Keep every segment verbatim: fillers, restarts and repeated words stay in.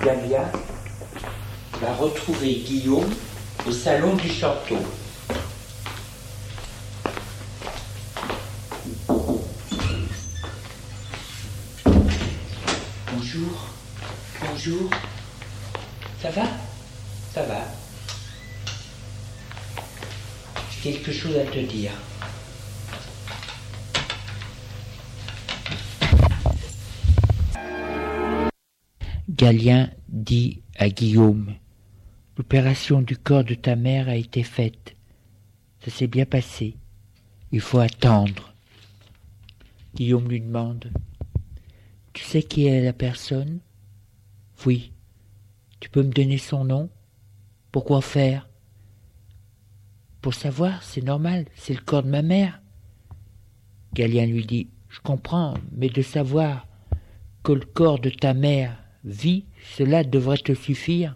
Galia va retrouver Guillaume au salon du château. Bonjour, bonjour. Ça va? Ça va. J'ai quelque chose à te dire. Galien dit à Guillaume: l'opération du corps de ta mère a été faite. Ça s'est bien passé. Il faut attendre. Guillaume lui demande: tu sais qui est la personne? Oui. Tu peux me donner son nom? Pourquoi faire? Pour savoir, c'est normal, c'est le corps de ma mère. Galien lui dit: je comprends, mais de savoir que le corps de ta mère vit, cela devrait te suffire.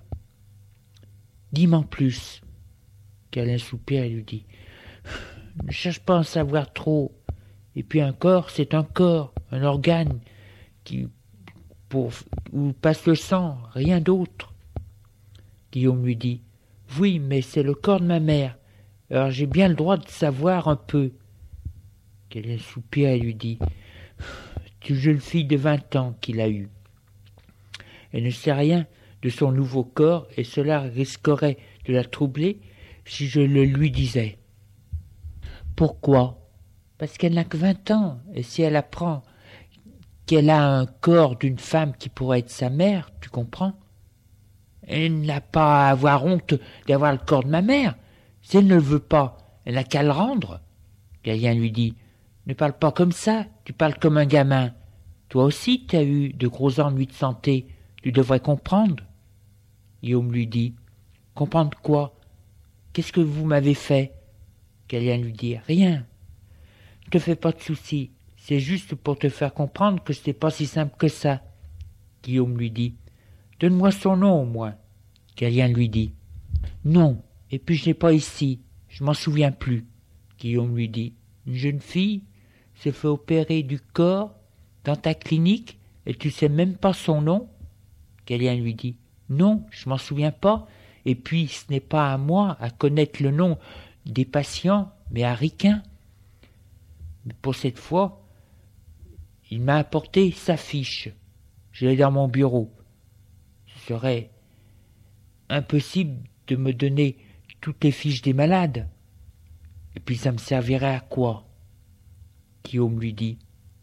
Dis-moi plus. Galien soupire et lui dit: ne cherche pas à en savoir trop. Et puis un corps, c'est un corps, un organe qui, pour, où passe le sang, rien d'autre. Guillaume lui dit: oui, mais c'est le corps de ma mère, alors j'ai bien le droit de savoir un peu. Galien soupire et lui dit: c'est une jeune fille de vingt ans qu'il a eue. Elle ne sait rien de son nouveau corps et cela risquerait de la troubler si je le lui disais. Pourquoi? Parce qu'elle n'a que vingt ans, et si elle apprend qu'elle a un corps d'une femme qui pourrait être sa mère, tu comprends? Elle n'a pas à avoir honte d'avoir le corps de ma mère. Si elle ne le veut pas, elle n'a qu'à le rendre. Galien lui dit: ne parle pas comme ça, tu parles comme un gamin. Toi aussi tu as eu de gros ennuis de santé, tu devrais comprendre. Guillaume lui dit: comprendre quoi? Qu'est-ce que vous m'avez fait? Galien lui dit: rien. Ne te fais pas de soucis, c'est juste pour te faire comprendre que ce n'est pas si simple que ça. Guillaume lui dit: donne-moi son nom au moins. Galien lui dit: non, et puis je n'ai pas ici, je m'en souviens plus. Guillaume lui dit: une jeune fille se fait opérer du corps dans ta clinique et tu sais même pas son nom? Galien lui dit: non, je m'en souviens pas, et puis ce n'est pas à moi à connaître le nom des patients, mais à Riquin. Mais pour cette fois, il m'a apporté sa fiche. Je l'ai dans mon bureau. Ce serait impossible de me donner toutes les fiches des malades. Et puis ça me servirait à quoi? Guillaume lui dit: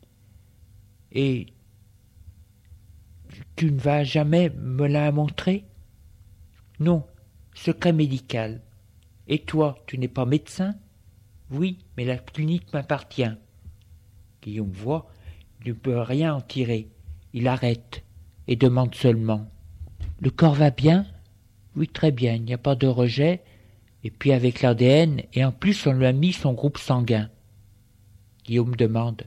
et tu ne vas jamais me la montrer? Non, secret médical. Et toi, tu n'es pas médecin? Oui, mais la clinique m'appartient. Guillaume voit, il ne peut rien en tirer. Il arrête et demande seulement: le corps va bien? Oui, très bien, il n'y a pas de rejet. Et puis avec l'A D N, et en plus on lui a mis son groupe sanguin. Guillaume demande: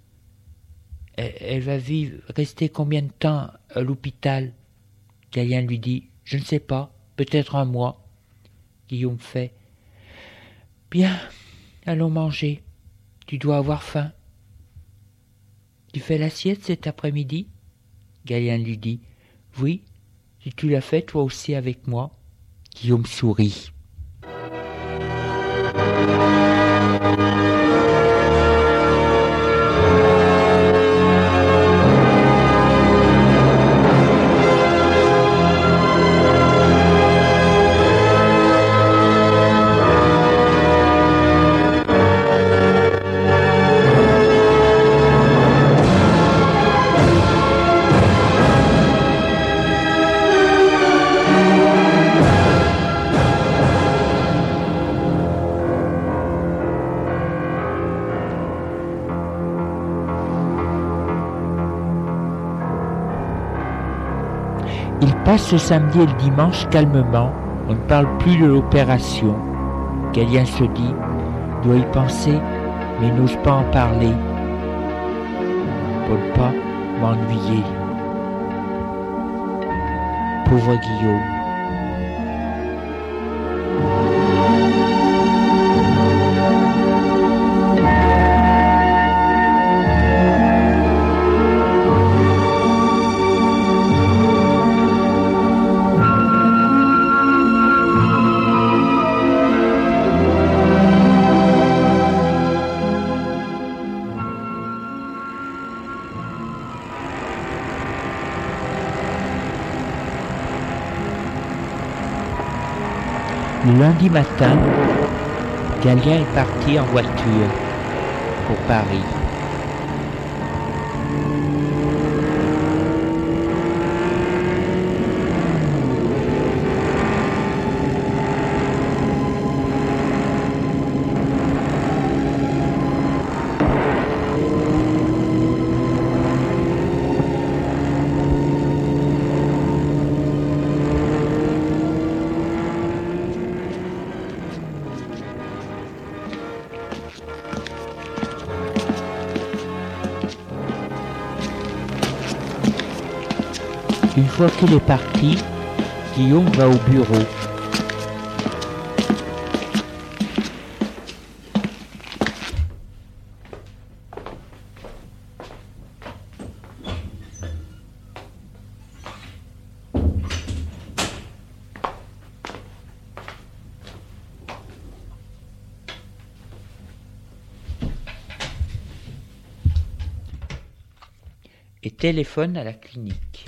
elle, elle va vivre, rester combien de temps à l'hôpital? Galien lui dit: je ne sais pas, peut-être un mois. Guillaume fait: bien, allons manger, tu dois avoir faim. Tu fais l'assiette cet après-midi? Galien lui dit: oui, si tu l'as fait toi aussi avec moi. Guillaume sourit. Il passe le samedi et le dimanche calmement, on ne parle plus de l'opération. Galien se dit, doit y penser, mais n'ose pas en parler, pour ne pas m'ennuyer. Pauvre Guillaume. Le lundi matin, Galien est parti en voiture pour Paris. Une fois qu'il est parti, Guillaume va au bureau. Et téléphone à la clinique.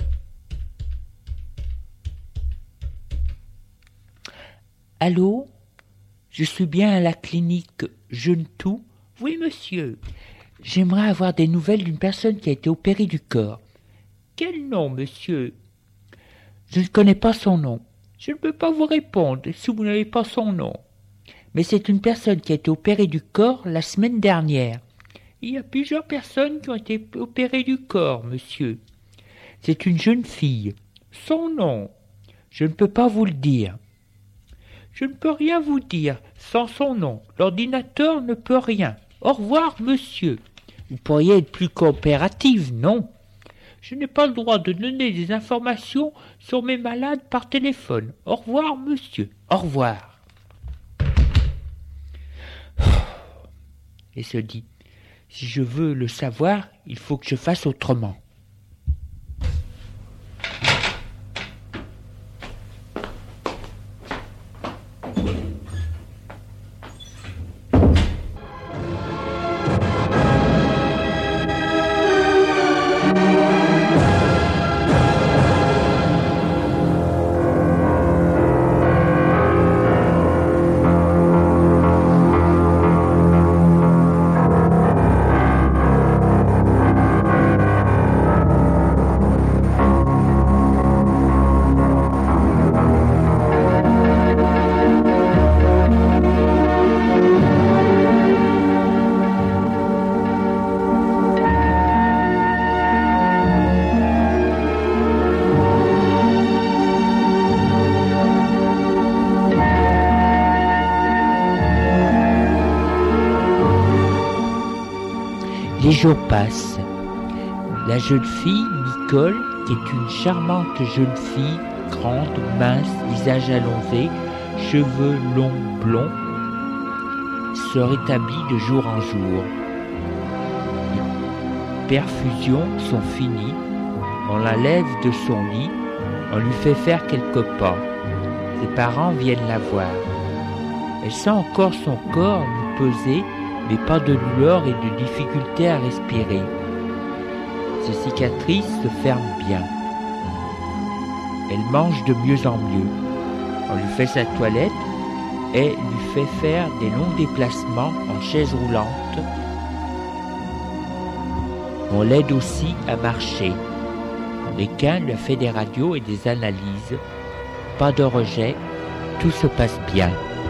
Allô? Je suis bien à la clinique Jeune-Tout? Oui, monsieur. J'aimerais avoir des nouvelles d'une personne qui a été opérée du corps. Quel nom, monsieur? Je ne connais pas son nom. Je ne peux pas vous répondre si vous n'avez pas son nom. Mais c'est une personne qui a été opérée du corps la semaine dernière. Il y a plusieurs personnes qui ont été opérées du corps, monsieur. C'est une jeune fille. Son nom? Je ne peux pas vous le dire. Je ne peux rien vous dire sans son nom. L'ordinateur ne peut rien. Au revoir, monsieur. Vous pourriez être plus coopérative, non? Je n'ai pas le droit de donner des informations sur mes malades par téléphone. Au revoir, monsieur. Au revoir. Et se dit, si je veux le savoir, il faut que je fasse autrement. Les jours passent. La jeune fille, Nicole, qui est une charmante jeune fille, grande, mince, visage allongé, cheveux longs blonds, se rétablit de jour en jour. Les perfusions sont finies, on la lève de son lit, on lui fait faire quelques pas. Ses parents viennent la voir. Elle sent encore son corps lui peser, mais pas de douleur et de difficulté à respirer. Ses cicatrices se ferment bien. Elle mange de mieux en mieux. On lui fait sa toilette et lui fait faire des longs déplacements en chaise roulante. On l'aide aussi à marcher. Requin lui a fait des radios et des analyses. Pas de rejet, tout se passe bien.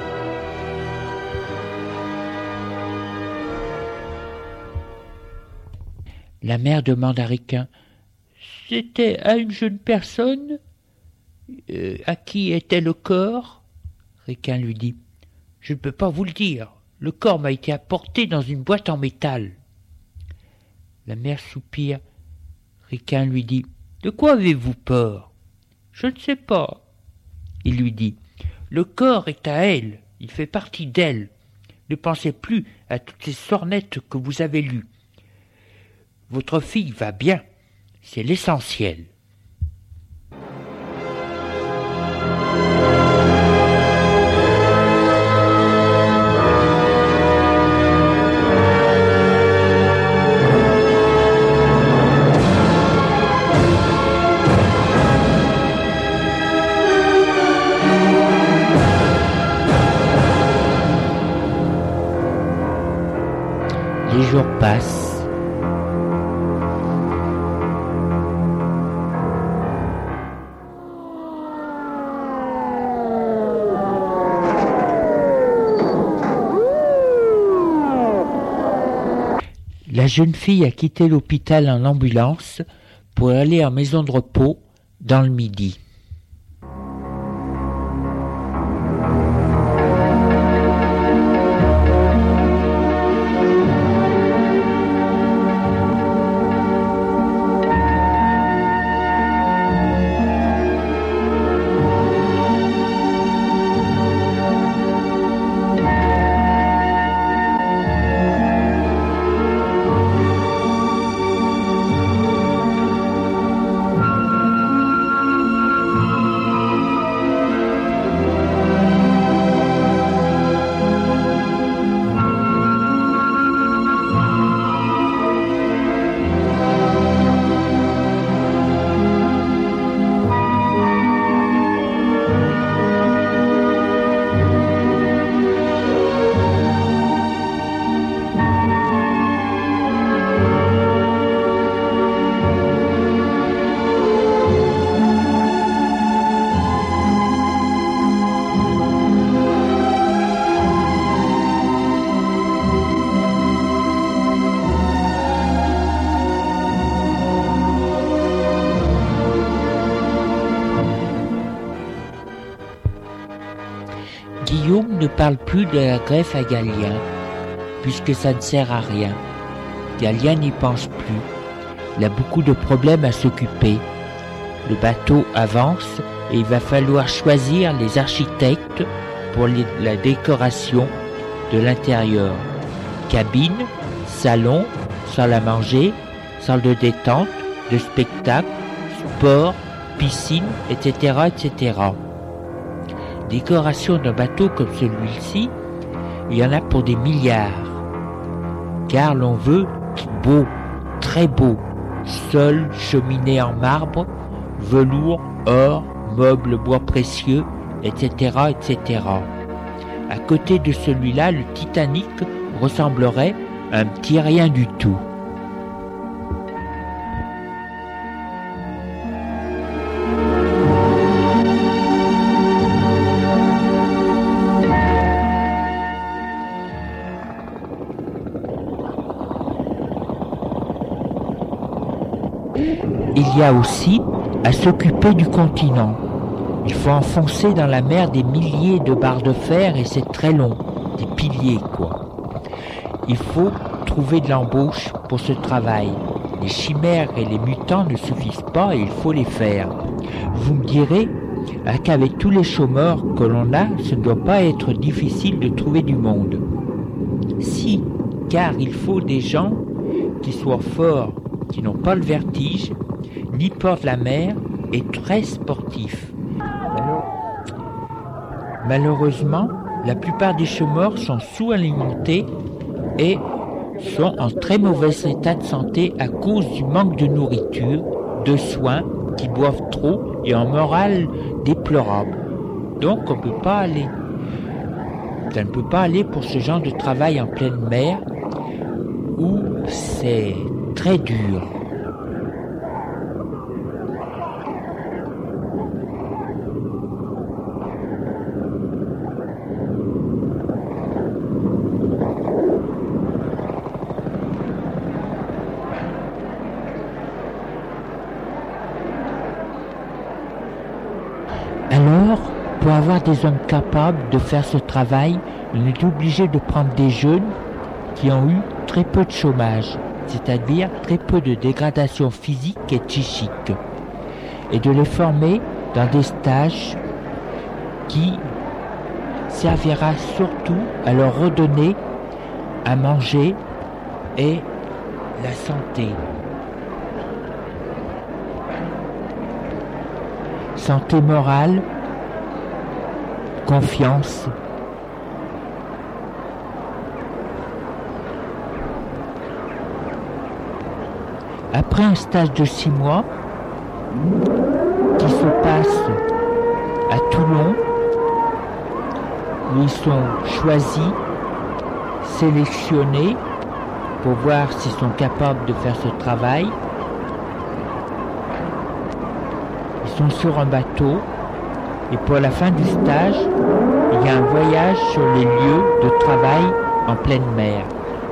La mère demande à Requin, « C'était à une jeune personne euh, à qui était le corps ?» Requin lui dit, « Je ne peux pas vous le dire. Le corps m'a été apporté dans une boîte en métal. » La mère soupire. Requin lui dit, « De quoi avez-vous peur ?»« Je ne sais pas. » Il lui dit, « Le corps est à elle. Il fait partie d'elle. Ne pensez plus à toutes ces sornettes que vous avez lues. Votre fille va bien, c'est l'essentiel. » Les jours passent. La jeune fille a quitté l'hôpital en ambulance pour aller en maison de repos dans le Midi. Guillaume ne parle plus de la greffe à Galien, puisque ça ne sert à rien. Galien n'y pense plus. Il a beaucoup de problèmes à s'occuper. Le bateau avance et il va falloir choisir les architectes pour les, la décoration de l'intérieur. Cabine, salon, salle à manger, salle de détente, de spectacle, sport, piscine, et cetera, et cetera. Décoration d'un bateau comme celui-ci, il y en a pour des milliards. Car l'on veut beau, très beau, sol, cheminée en marbre, velours, or, meubles, bois précieux, et cetera, et cetera. À côté de celui-là, le Titanic ressemblerait à un petit rien du tout. Il y a aussi à s'occuper du continent. Il faut enfoncer dans la mer des milliers de barres de fer et c'est très long, des piliers quoi. Il faut trouver de l'embauche pour ce travail. Les chimères et les mutants ne suffisent pas et il faut les faire. Vous me direz qu'avec tous les chômeurs que l'on a, ce ne doit pas être difficile de trouver du monde. Si, car il faut des gens qui soient forts, qui n'ont pas le vertige, ni peur de la mer, et très sportifs. Malheureusement, la plupart des chômeurs sont sous-alimentés et sont en très mauvais état de santé à cause du manque de nourriture, de soins, qui boivent trop et en morale déplorable. Donc on ne peut pas aller. Ça ne peut pas aller pour ce genre de travail en pleine mer où c'est très dur. Alors, pour avoir des hommes capables de faire ce travail, on est obligé de prendre des jeunes qui ont eu très peu de chômage, c'est-à-dire très peu de dégradation physique et psychique, et de les former dans des stages qui servira surtout à leur redonner à manger et la santé. Santé morale, confiance. Après un stage de six mois, qui se passe à Toulon, où ils sont choisis, sélectionnés pour voir s'ils sont capables de faire ce travail. Ils sont sur un bateau et pour la fin du stage, il y a un voyage sur les lieux de travail en pleine mer.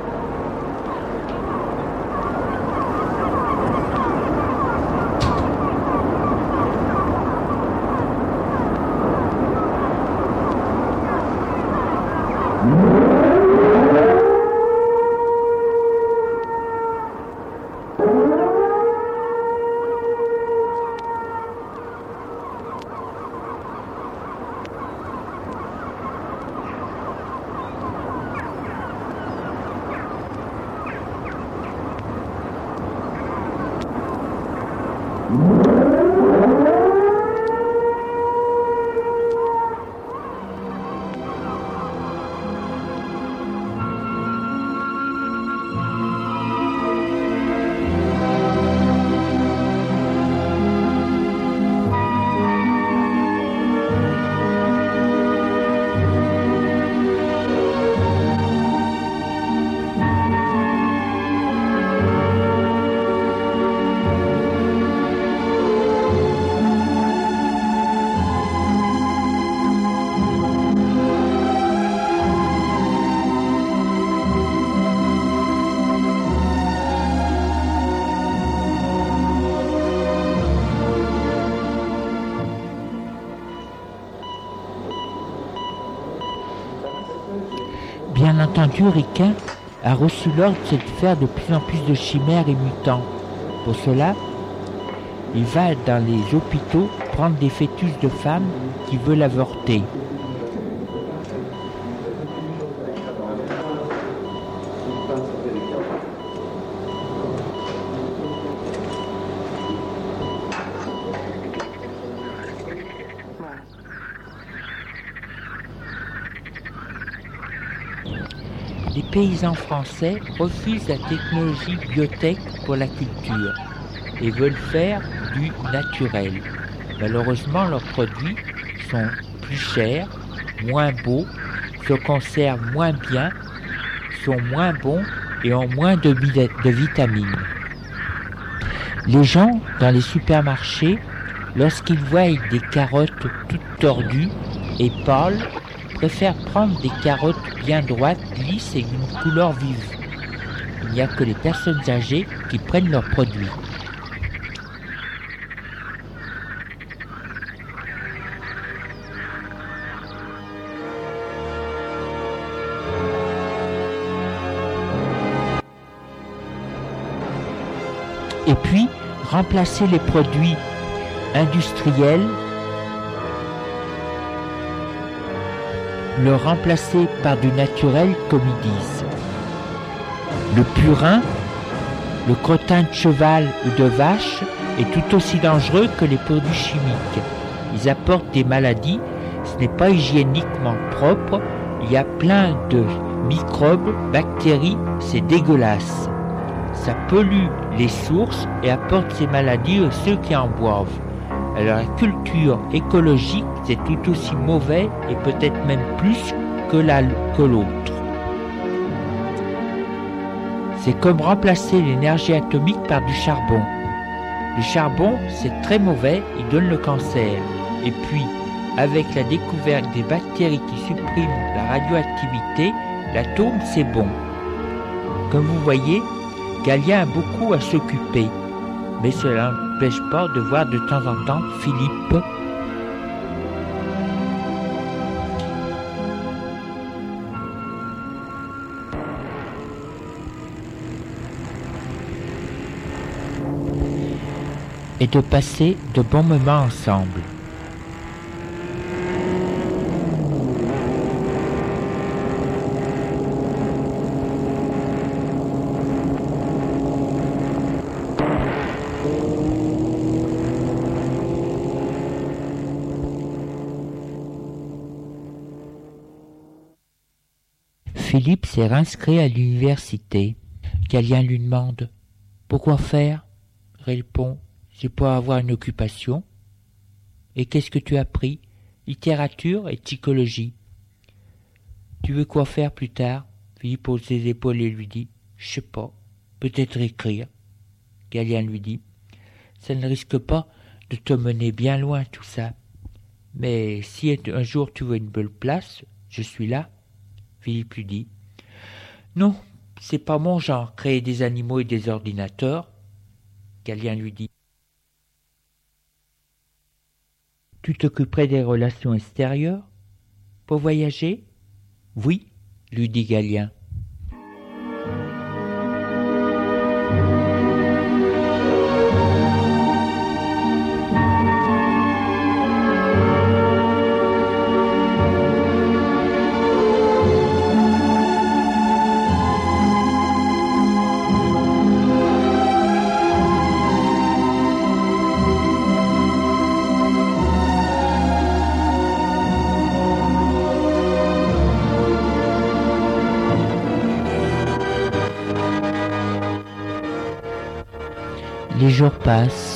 Bien entendu, Riquin a reçu l'ordre de faire de plus en plus de chimères et mutants. Pour cela, il va dans les hôpitaux prendre des fœtus de femmes qui veulent avorter. Les paysans français refusent la technologie biotech pour la culture et veulent faire du naturel. Malheureusement, leurs produits sont plus chers, moins beaux, se conservent moins bien, sont moins bons et ont moins de, de vitamines. Les gens dans les supermarchés, lorsqu'ils voient des carottes toutes tordues et pâles, préfèrent prendre des carottes bien droites, lisses et d'une couleur vive. Il n'y a que les personnes âgées qui prennent leurs produits. Et puis, remplacer les produits industriels, le remplacer par du naturel comme ils disent. Le purin, le crottin de cheval ou de vache est tout aussi dangereux que les produits chimiques. Ils apportent des maladies, ce n'est pas hygiéniquement propre, il y a plein de microbes, bactéries, c'est dégueulasse. Ça pollue les sources et apporte ces maladies à ceux qui en boivent. Alors la culture écologique, c'est tout aussi mauvais et peut-être même plus que, la, que l'autre. C'est comme remplacer l'énergie atomique par du charbon. Le charbon, c'est très mauvais, il donne le cancer. Et puis, avec la découverte des bactéries qui suppriment la radioactivité, l'atome, c'est bon. Comme vous voyez, Galien a beaucoup à s'occuper. Mais cela n'empêche pas de voir de temps en temps Philippe et de passer de bons moments ensemble. Philippe s'est réinscrit à l'université. Galien lui demande « Pourquoi faire ?» Il répond « C'est pour avoir une occupation. »« Et qu'est-ce que tu as appris ?»« Littérature et psychologie. »« Tu veux quoi faire plus tard ?» Philippe hausse les épaules et lui dit « Je sais pas, peut-être écrire. Galien lui dit. Ça ne risque pas de te mener bien loin tout ça. Mais si un jour tu veux une belle place, je suis là. Philippe lui dit. Non, c'est pas mon genre, créer des animaux et des ordinateurs. Galien lui dit. Tu t'occuperais des relations extérieures pour voyager? Oui, lui dit Galien. Les jours passent.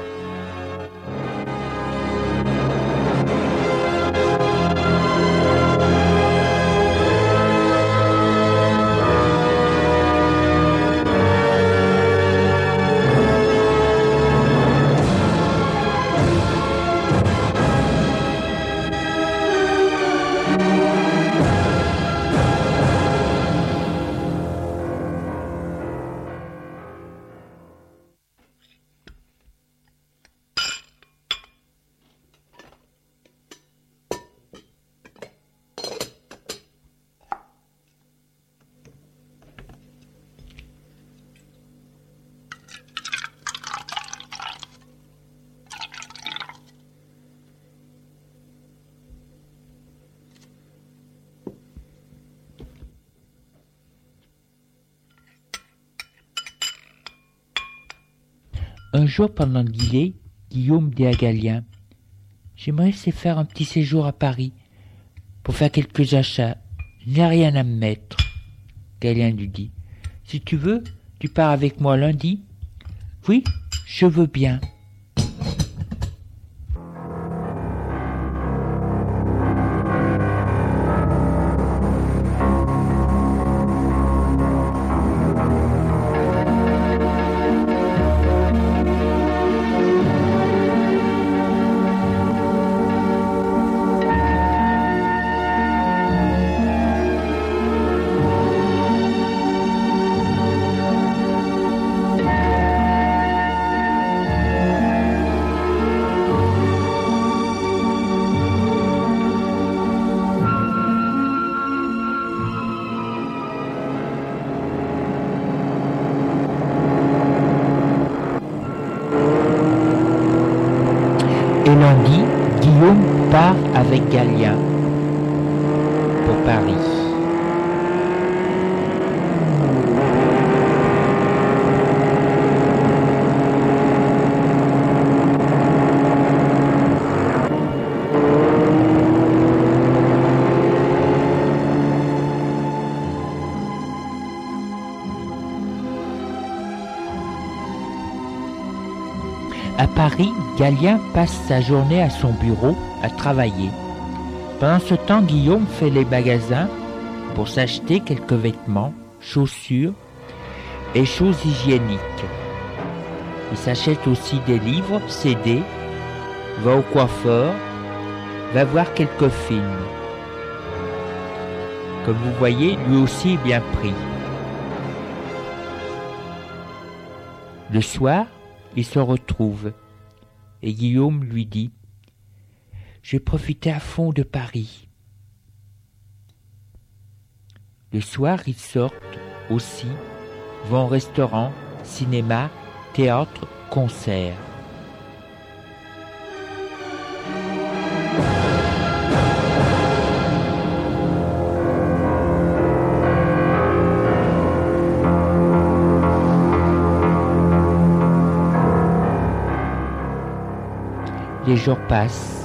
Un jour, pendant le dîner, Guillaume dit à Galien « J'aimerais essayer de faire un petit séjour à Paris pour faire quelques achats. Je n'ai rien à me mettre. » Galien lui dit « Si tu veux, tu pars avec moi lundi ?»« Oui, je veux bien. » Et lundi, Guillaume part avec Galien pour Paris. À Paris, Galien passe sa journée à son bureau à travailler. Pendant ce temps, Guillaume fait les magasins pour s'acheter quelques vêtements, chaussures et choses hygiéniques. Il s'achète aussi des livres, C D, va au coiffeur, va voir quelques films. Comme vous voyez, lui aussi est bien pris. Le soir, ils se retrouvent et Guillaume lui dit « Je vais profiter à fond de Paris. » Le soir, ils sortent aussi, vont au restaurant, cinéma, théâtre, concert. Les jours passent.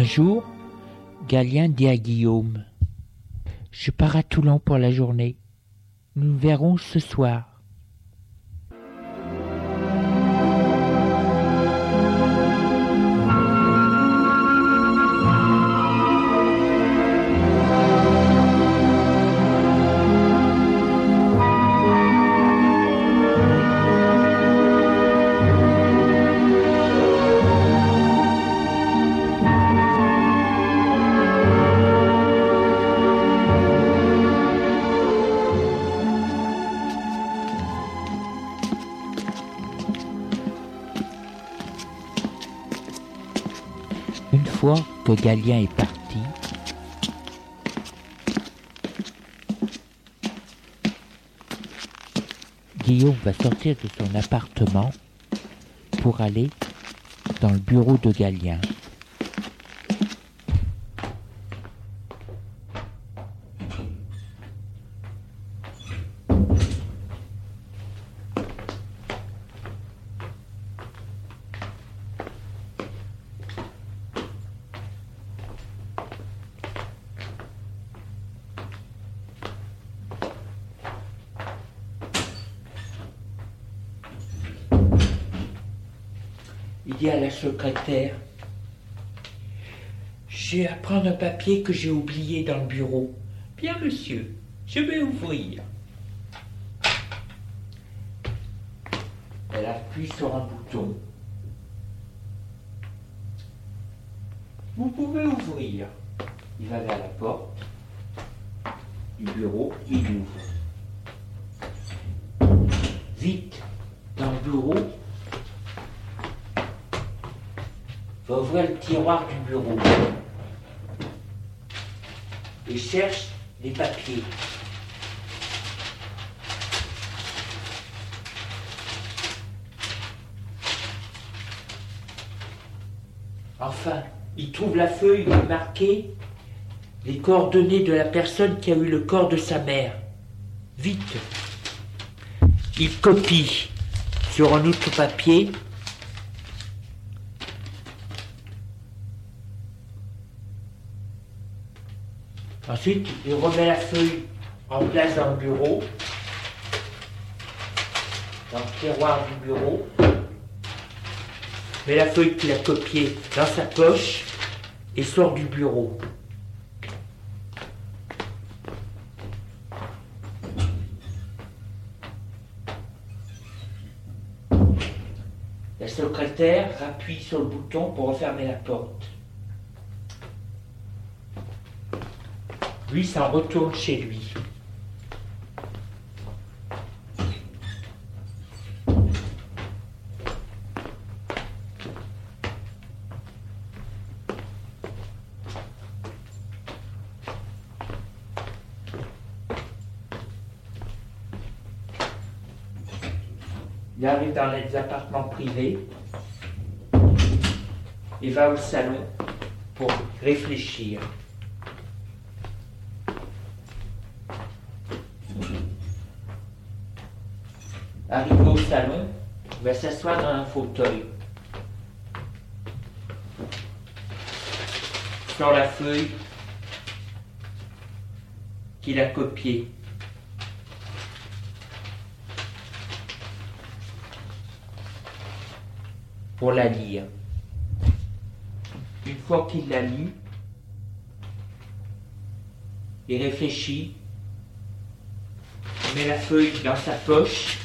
jour, Galien dit à Guillaume : « Je pars à Toulon pour la journée. Nous nous verrons ce soir. » Une fois que Galien est parti, Guillaume va sortir de son appartement pour aller dans le bureau de Galien. Il dit à la secrétaire : « J'ai à prendre un papier que j'ai oublié dans le bureau. »« Bien, monsieur, je vais ouvrir. » Elle appuie sur un bouton. « Vous pouvez ouvrir. » Il va vers la porte du bureau, il ouvre. Vite, dans le bureau, il va ouvrir le tiroir du bureau et cherche les papiers. Enfin, il trouve la feuille où est marqué les coordonnées de la personne qui a eu le corps de sa mère. Vite, il copie sur un autre papier. Ensuite, il remet la feuille en place dans le bureau, dans le tiroir du bureau, met la feuille qu'il a copiée dans sa poche et sort du bureau. La secrétaire appuie sur le bouton pour refermer la porte. Lui s'en retourne chez lui. Il arrive dans les appartements privés et va au salon pour réfléchir. Arrivé au salon, il va s'asseoir dans un fauteuil. Sur la feuille qu'il a copiée. Pour la lire. Une fois qu'il l'a lue, il réfléchit, il met la feuille dans sa poche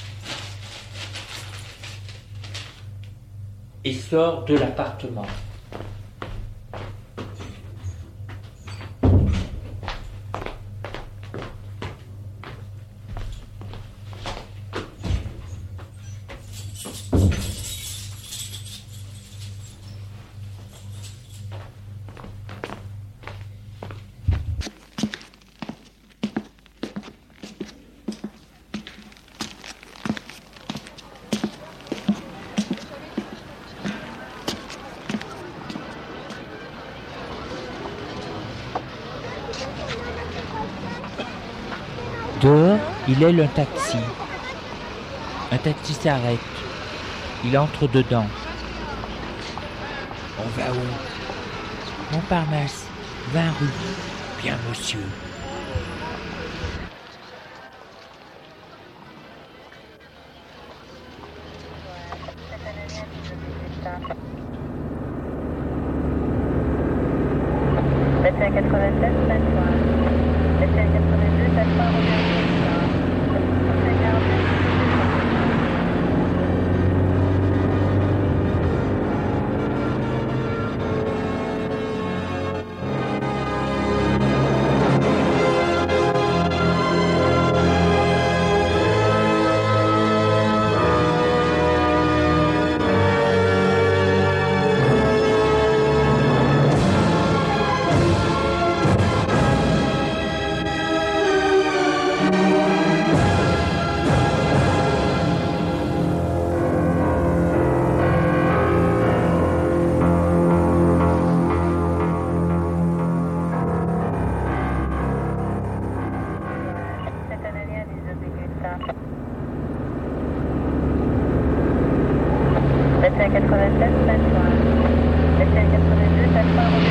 et sort de l'appartement. Dehors, il aile un taxi. Un taxi s'arrête. Il entre dedans. On va où ? Montparnasse, vingt rue. Bien, monsieur. Bâtiment quatre-vingt-sept, plateforme. Bâtiment quatre-vingt-deux, plateforme quatre-vingt-sept, plateforme. Bâtiment quatre-vingt-deux, plateforme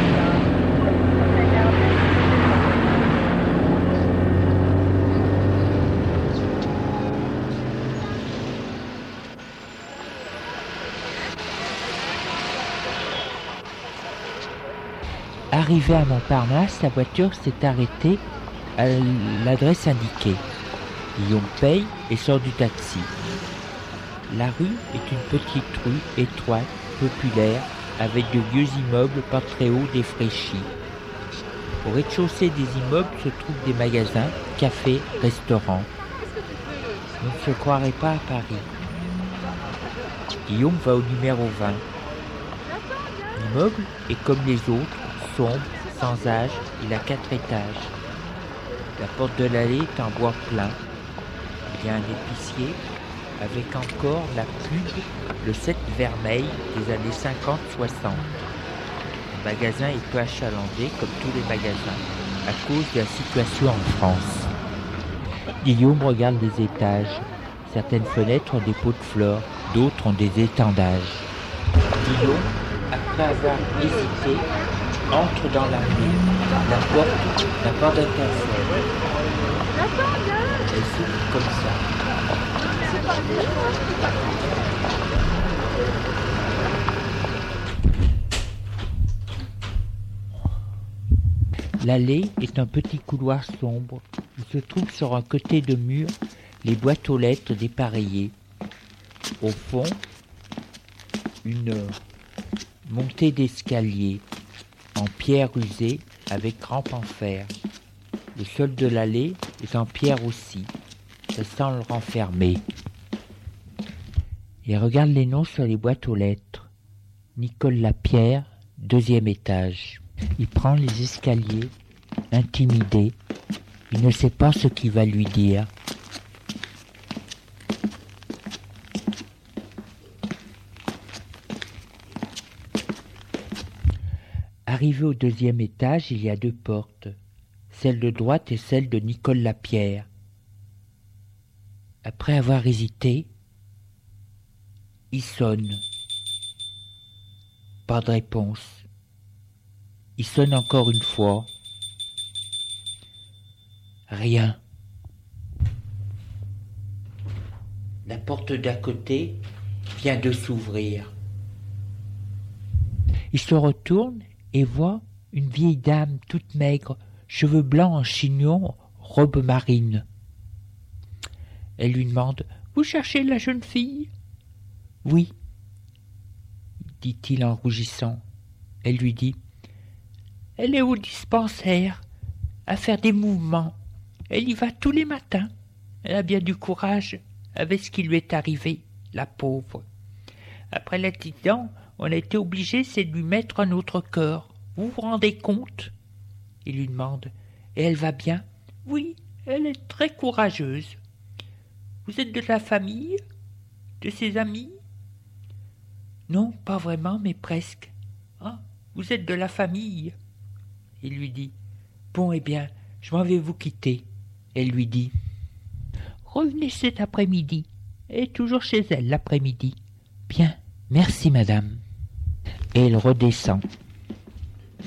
Arrivé à Montparnasse, la voiture s'est arrêtée à l'adresse indiquée. Guillaume paye et sort du taxi. La rue est une petite rue étroite, populaire, avec de vieux immeubles pas très hauts défraîchis. Au rez-de-chaussée des immeubles se trouvent des magasins, cafés, restaurants. On ne se croirait pas à Paris. Guillaume va au numéro vingt. L'immeuble est comme les autres, sombre, sans âge, il a quatre étages. La porte de l'allée est en bois plein. Il y a un épicier avec encore la pub, le sept vermeil des années cinquante soixante. Le magasin est peu achalandé comme tous les magasins à cause de la situation en France. Guillaume regarde les étages. Certaines fenêtres ont des pots de fleurs, d'autres ont des étendages. Guillaume, après avoir hésité, entre dans la rue. La porte n'a pas d'interphone. Elle s'ouvre comme ça. L'allée est un petit couloir sombre où se trouvent sur un côté de mur les boîtes aux lettres dépareillées. Au fond, une montée d'escalier en pierre usée avec rampe en fer. Le sol de l'allée est en pierre aussi. Ça semble renfermé. Il regarde les noms sur les boîtes aux lettres. Nicole Lapierre, deuxième étage. Il prend les escaliers, intimidé. Il ne sait pas ce qu'il va lui dire. Arrivé au deuxième étage, il y a deux portes. Celle de droite et celle de Nicole Lapierre. Après avoir hésité, il sonne. Pas de réponse. Il sonne encore une fois. Rien. La porte d'à côté vient de s'ouvrir. Il se retourne et voit une vieille dame toute maigre, cheveux blancs en chignon, robe marine. Elle lui demande « Vous cherchez la jeune fille ?»« Oui, » dit-il en rougissant. Elle lui dit « Elle est au dispensaire, à faire des mouvements. Elle y va tous les matins. Elle a bien du courage avec ce qui lui est arrivé, la pauvre. Après l'accident, on a été obligé, c'est de lui mettre un autre corps. Vous vous rendez compte ?» Il lui demande « Et elle va bien ?»« Oui, elle est très courageuse. » « Vous êtes de la famille? De ses amis? »« Non, pas vraiment, mais presque. »« Ah, vous êtes de la famille ?» Il lui dit « Bon, eh bien, je m'en vais vous quitter. » Elle lui dit « Revenez cet après-midi. Elle est toujours chez elle l'après-midi. »« Bien, merci madame. » Et elle redescend.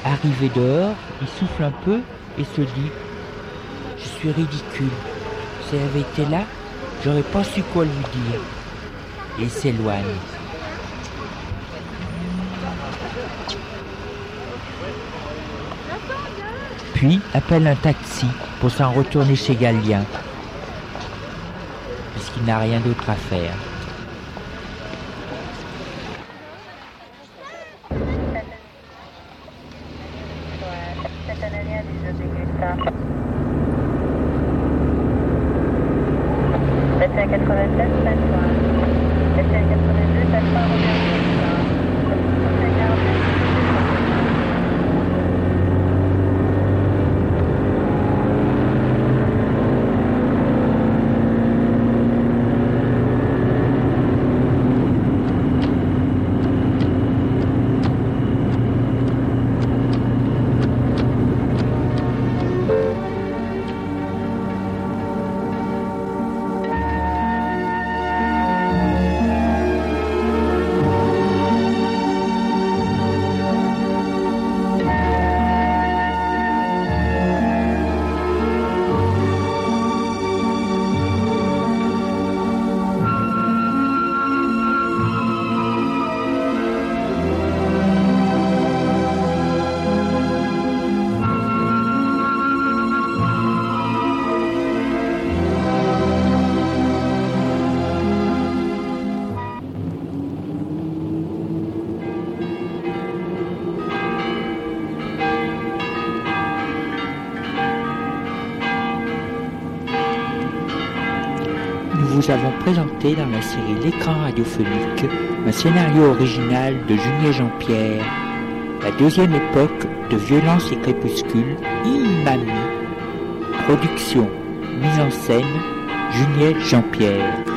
Arrivé dehors, il souffle un peu et se dit « Je suis ridicule. Si elle avait été là, j'aurais pas su quoi lui dire. » Et il s'éloigne. Puis appelle un taxi pour s'en retourner chez Galien, puisqu'il n'a rien d'autre à faire. Médecin quatre-vingt-sept, vingt-trois. Médecin quatre-vingt-deux, vingt-trois, Nous vous avons présenté dans la série L'écran radiophonique un scénario original de Junier Jean-Pierre, la deuxième époque de Violence et Crépuscule, Imami. Production, mise en scène, Junier Jean-Pierre.